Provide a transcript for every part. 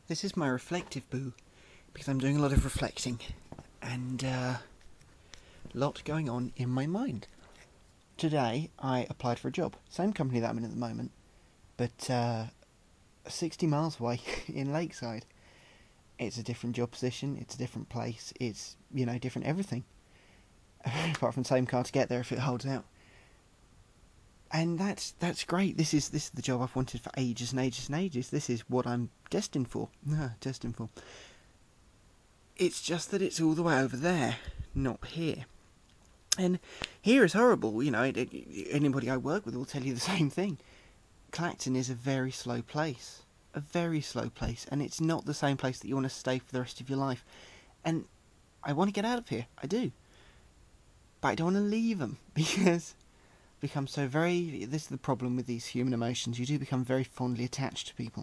This is my reflective boo, because I'm doing a lot of reflecting, and a lot going on in my mind. Today, I applied for a job, same company that I'm in at the moment, but 60 miles away in Lakeside. It's a different job position, it's a different place, it's, different everything. Apart from the same car to get there if it holds out. And that's great. This is the job I've wanted for ages and ages and ages. This is what I'm destined for. Destined for. It's just that it's all the way over there, not here. And here is horrible. Anybody I work with will tell you the same thing. Clacton is a very slow place. A very slow place. And it's not the same place that you want to stay for the rest of your life. And I want to get out of here. I do. But I don't want to leave them, because become so very... This is the problem with these human emotions. You do become very fondly attached to people.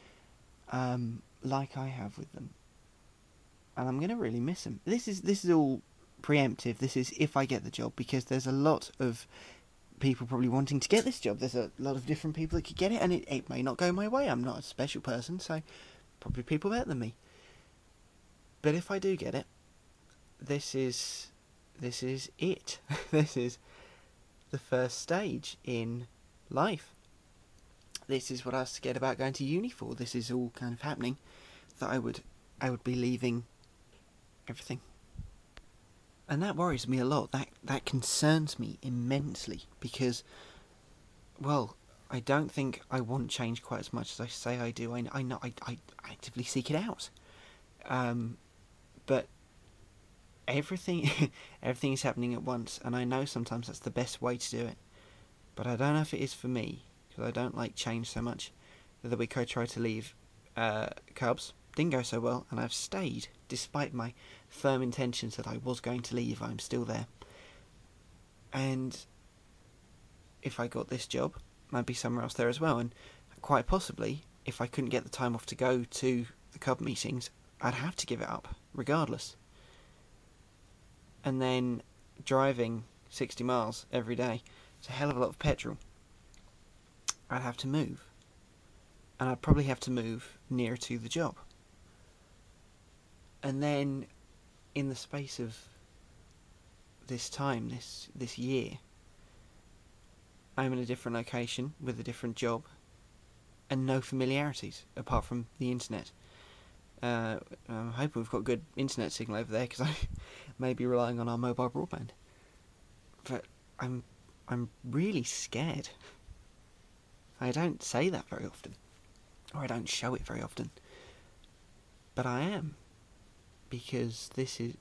Like I have with them. And I'm going to really miss them. This is all preemptive. This is if I get the job, because there's a lot of people probably wanting to get this job. There's a lot of different people that could get it, and it may not go my way. I'm not a special person, so probably people better than me. But if I do get it, this is it. This is the first stage in life. This is what I was scared about going to uni for. This is all kind of happening. That I would be leaving everything. And that worries me a lot. That concerns me immensely, because, well, I don't think I want change quite as much as I say I do. I know I actively seek it out. But everything is happening at once, and I know sometimes that's the best way to do it. But I don't know if it is for me, because I don't like change so much. The other week I tried to leave Cubs. Didn't go so well, and I've stayed. Despite my firm intentions that I was going to leave, I'm still there. And if I got this job, I'd be somewhere else there as well. And quite possibly, if I couldn't get the time off to go to the Cub meetings, I'd have to give it up, regardless. And then driving 60 miles every day, it's a hell of a lot of petrol. I'd have to move. And I'd probably have to move nearer to the job. And then, in the space of this time, this year, I'm in a different location with a different job, and no familiarities apart from the internet. I'm hoping we've got good internet signal over there, because I may be relying on our mobile broadband. But I'm really scared. I don't say that very often, or I don't show it very often, but I am. Because this is,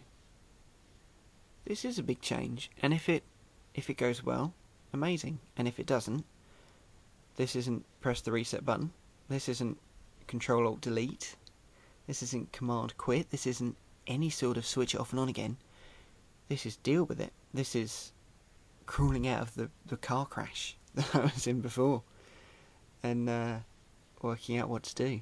this is a big change, and if it goes well, amazing. And if it doesn't, this isn't press the reset button. This isn't Control Alt Delete. This isn't Command Quit. This isn't any sort of switch it off and on again. This is deal with it. This is crawling out of the car crash that I was in before, and working out what to do.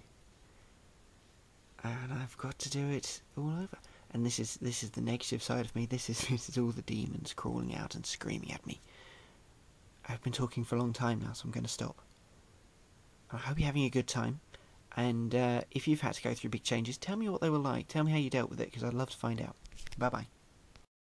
And I've got to do it all over. And this is the negative side of me. This is all the demons crawling out and screaming at me. I've been talking for a long time now, so I'm going to stop. I hope you're having a good time. And if you've had to go through big changes, tell me what they were like. Tell me how you dealt with it, because I'd love to find out. Bye-bye.